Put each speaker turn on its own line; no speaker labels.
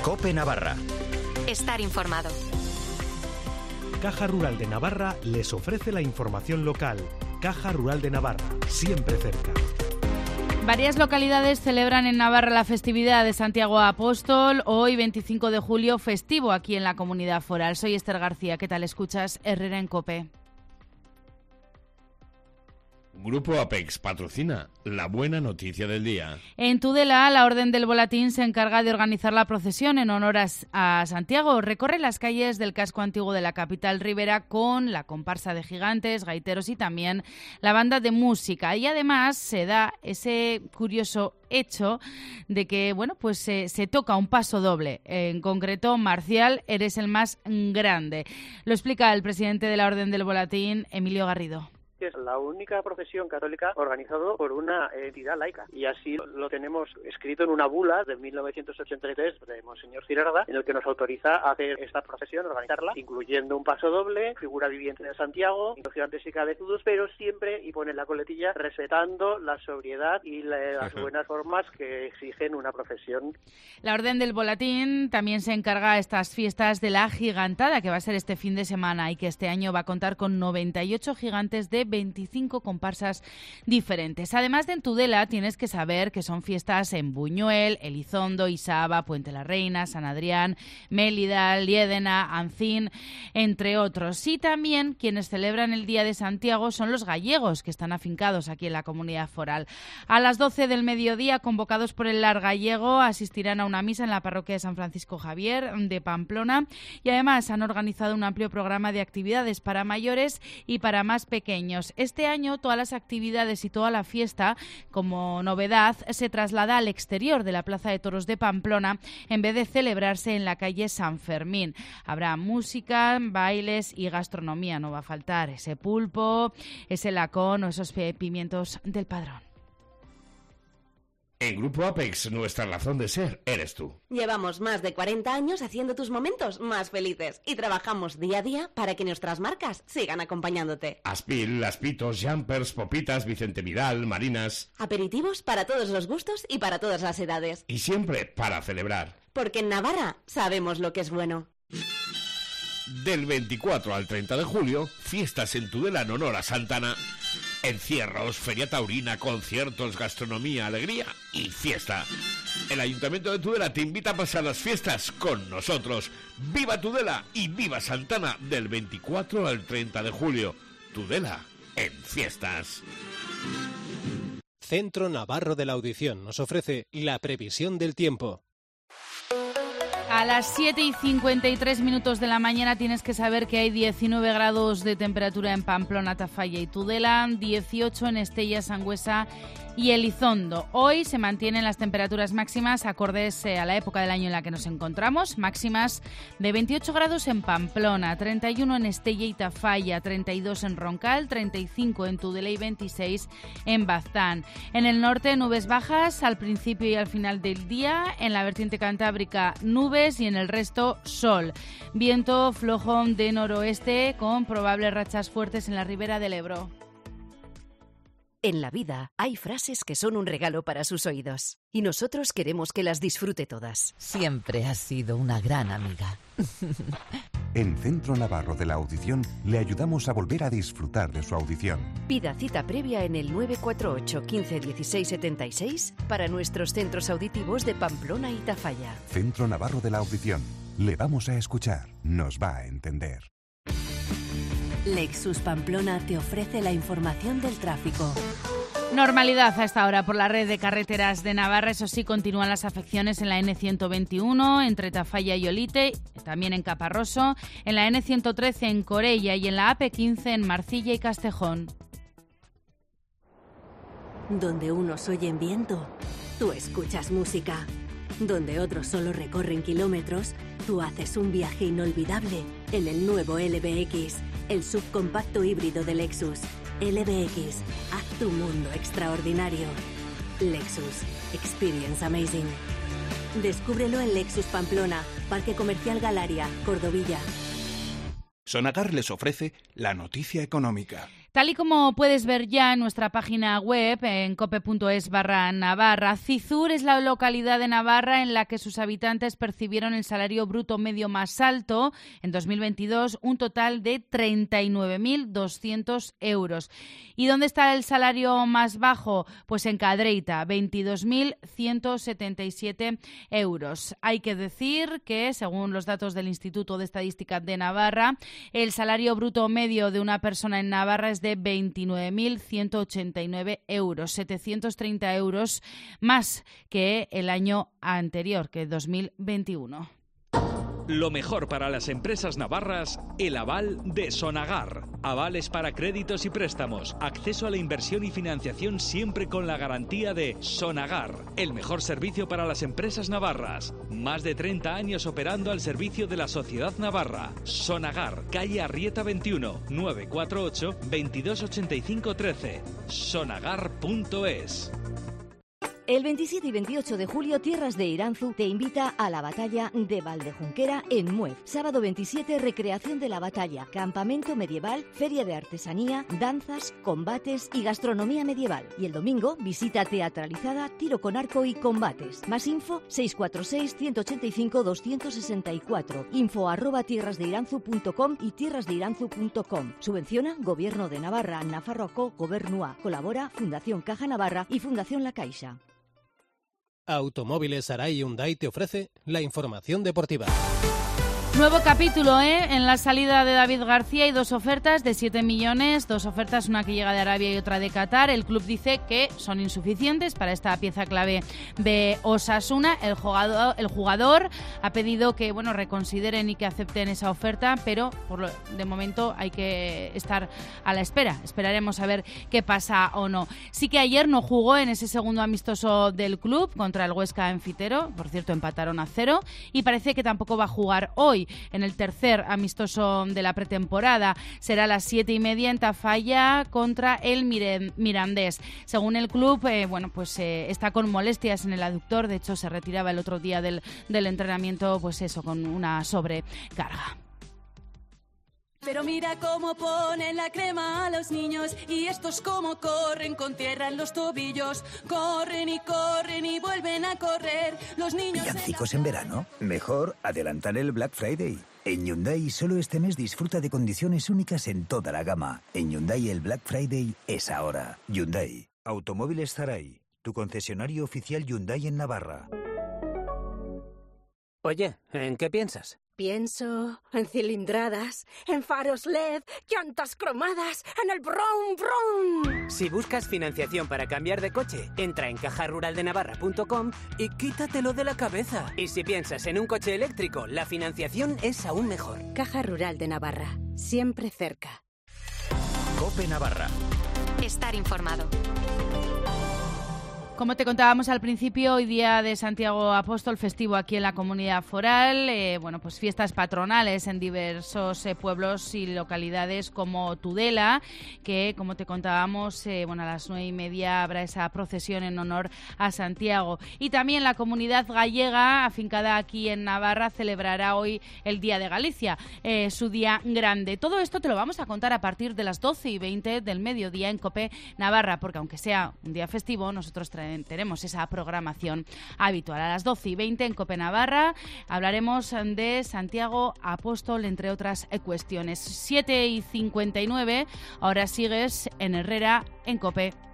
COPE Navarra.
Estar informado.
Caja Rural de Navarra les ofrece la información local. Caja Rural de Navarra, siempre cerca.
Varias localidades celebran en Navarra la festividad de Santiago Apóstol, hoy 25 de julio, festivo aquí en la comunidad foral. Soy Esther García, ¿qué tal escuchas Herrera en COPE?
Grupo Apex patrocina la buena noticia del día.
En Tudela, la Orden del Volatín se encarga de organizar la procesión en honor a Santiago. Recorre las calles del casco antiguo de la capital ribera con la comparsa de gigantes, gaiteros y también la banda de música. Y además se da ese curioso hecho de que, bueno, pues se toca un paso doble. En concreto, marcial, eres el más grande. Lo explica el presidente de la Orden del Volatín, Emilio Garrido.
Es la única profesión católica organizada por una entidad laica, y así lo tenemos escrito en una bula de 1983 de Monseñor Cirarda, en el que nos autoriza a hacer esta profesión, organizarla, incluyendo un paso doble, figura viviente de Santiago, gigantes y cabezudos, pero siempre, y pone la coletilla, respetando la sobriedad y las buenas formas que exigen una profesión.
La Orden del Volatín también se encarga de estas fiestas de la gigantada, que va a ser este fin de semana y que este año va a contar con 98 gigantes de 25 comparsas diferentes. Además de en Tudela, tienes que saber que son fiestas en Buñuel, Elizondo, Isaba, Puente la Reina, San Adrián, Mélida, Liédena, Ancín, entre otros. Y también quienes celebran el Día de Santiago son los gallegos, que están afincados aquí en la comunidad foral. A las 12 del mediodía, convocados por el LAR gallego, asistirán a una misa en la parroquia de San Francisco Javier de Pamplona, y además han organizado un amplio programa de actividades para mayores y para más pequeños. Este año todas las actividades y toda la fiesta, como novedad, se traslada al exterior de la Plaza de Toros de Pamplona en vez de celebrarse en la calle San Fermín. Habrá música, bailes y gastronomía. No va a faltar ese pulpo, ese lacón o esos pimientos del Padrón.
En Grupo Apex, nuestra razón de ser eres tú.
Llevamos más de 40 años haciendo tus momentos más felices y trabajamos día a día para que nuestras marcas sigan acompañándote.
Aspil, Aspitos, Jumpers, Popitas, Vicente Vidal, Marinas.
Aperitivos para todos los gustos y para todas las edades.
Y siempre para celebrar.
Porque en Navarra sabemos lo que es bueno.
Del 24 al 30 de julio, fiestas en Tudela en honor a Santana. Encierros, feria taurina, conciertos, gastronomía, alegría y fiesta. El Ayuntamiento de Tudela te invita a pasar las fiestas con nosotros. ¡Viva Tudela y viva Santana! Del 24 al 30 de julio. Tudela en fiestas.
Centro Navarro de la Audición nos ofrece la previsión del tiempo.
A las 7:53 de la mañana tienes que saber que hay 19 grados de temperatura en Pamplona, Tafalla y Tudela, 18 en Estella, Sangüesa y Elizondo. Hoy se mantienen las temperaturas máximas acordes a la época del año en la que nos encontramos, máximas de 28 grados en Pamplona, 31 en Estella y Tafalla, 32 en Roncal, 35 en Tudela y 26 en Baztán. En el norte, nubes bajas al principio y al final del día, en la vertiente cantábrica nubes y en el resto sol. Viento flojo de noroeste con probables rachas fuertes en la ribera del Ebro.
En la vida hay frases que son un regalo para sus oídos y nosotros queremos que las disfrute todas.
Siempre has sido una gran amiga.
En Centro Navarro de la Audición le ayudamos a volver a disfrutar de su audición.
Pida cita previa en el 948 15 16 76 para nuestros centros auditivos de Pamplona y Tafalla.
Centro Navarro de la Audición. Le vamos a escuchar. Nos va a entender.
Lexus Pamplona te ofrece la información del tráfico.
Normalidad a esta hora por la red de carreteras de Navarra. Eso sí, continúan las afecciones en la N121 entre Tafalla y Olite, también en Caparroso, en la N113 en Corella y en la AP15 en Marcilla y Castejón.
Donde unos oyen viento, tú escuchas música. Donde otros solo recorren kilómetros, tú haces un viaje inolvidable en el nuevo LBX, el subcompacto híbrido de Lexus. LBX, haz tu mundo extraordinario. Lexus, experience amazing. Descúbrelo en Lexus Pamplona, Parque Comercial Galaria, Cordovilla.
Sonagar les ofrece la noticia económica.
Tal y como puedes ver ya en nuestra página web, en cope.es/Navarra, Cizur es la localidad de Navarra en la que sus habitantes percibieron el salario bruto medio más alto en 2022, un total de 39.200 euros. ¿Y dónde está el salario más bajo? Pues en Cadreita, 22.177 euros. Hay que decir que, según los datos del Instituto de Estadística de Navarra, el salario bruto medio de una persona en Navarra es de 29.189 euros, 730 euros más que el año anterior, que 2021.
Lo mejor para las empresas navarras, el aval de Sonagar. Avales para créditos y préstamos, acceso a la inversión y financiación siempre con la garantía de Sonagar. El mejor servicio para las empresas navarras. Más de 30 años operando al servicio de la sociedad navarra. Sonagar, calle Arrieta 21, 948 2285 13. Sonagar.es.
El 27 y 28 de julio, Tierras de Iranzu te invita a la batalla de Valdejunquera en Muez. Sábado 27, recreación de la batalla, campamento medieval, feria de artesanía, danzas, combates y gastronomía medieval. Y el domingo, visita teatralizada, tiro con arco y combates. Más info, 646-185-264. info@tierrasdeiranzu.com y tierrasdeiranzu.com. Subvenciona Gobierno de Navarra, Nafarroako Gobernua. Colabora Fundación Caja Navarra y Fundación La Caixa.
Automóviles Arai Hyundai te ofrece la información deportiva.
Nuevo capítulo, en la salida de David García hay dos ofertas de 7 millones, dos ofertas, una que llega de Arabia y otra de Qatar. El club dice que son insuficientes para esta pieza clave de Osasuna. El jugador ha pedido que reconsideren y que acepten esa oferta, pero de momento hay que estar a la espera. Esperaremos a ver qué pasa o no. Sí que ayer no jugó en ese segundo amistoso del club contra el Huesca en Fitero, por cierto empataron a 0, y parece que tampoco va a jugar hoy. En el tercer amistoso de la pretemporada será a las 7:30 en Tafalla contra el Mirandés. Según el club, está con molestias en el aductor. De hecho, se retiraba el otro día del entrenamiento, con una sobrecarga.
Pero mira cómo ponen la crema a los niños y estos cómo corren con tierra en los tobillos. Corren y vuelven a correr. Los niños...
¿Villancicos en verano? Mejor adelantar el Black Friday. En Hyundai solo este mes disfruta de condiciones únicas en toda la gama. En Hyundai el Black Friday es ahora. Hyundai. Automóviles Zaray, tu concesionario oficial Hyundai en Navarra.
Oye, ¿en qué piensas?
Pienso en cilindradas, en faros LED, llantas cromadas, en el brum brum.
Si buscas financiación para cambiar de coche, entra en cajaruraldenavarra.com y quítatelo de la cabeza. Y si piensas en un coche eléctrico, la financiación es aún mejor.
Caja Rural de Navarra, siempre cerca.
COPE Navarra.
Estar informado.
Como te contábamos al principio, hoy día de Santiago Apóstol, festivo aquí en la comunidad foral, fiestas patronales en diversos pueblos y localidades como Tudela, que como te contábamos, a las 9:30 habrá esa procesión en honor a Santiago. Y también la comunidad gallega, afincada aquí en Navarra, celebrará hoy el Día de Galicia, su día grande. Todo esto te lo vamos a contar a partir de las 12:20 del mediodía en COPE Navarra, porque aunque sea un día festivo, nosotros tenemos esa programación habitual. A las 12:20 en COPE Navarra hablaremos de Santiago Apóstol, entre otras cuestiones. 7:59, ahora sigues en Herrera en COPE.